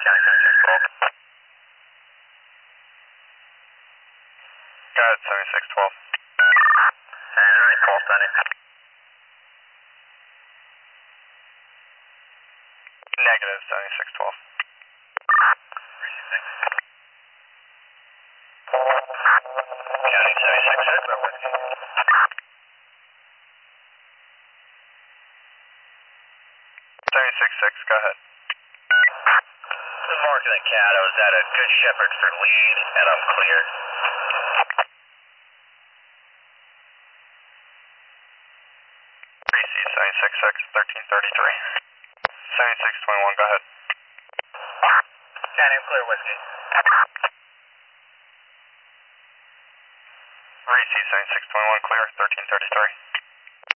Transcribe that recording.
Got it, 7612. Is there any pulse on it? Negative, 7612. County 766, go ahead. This is Mark and the Cat. I was at a Good Shepherd for lead, and I'm clear. 766, 1333. 7621, go ahead. County, I'm clear, Whiskey. 3C 7621, clear, 1333.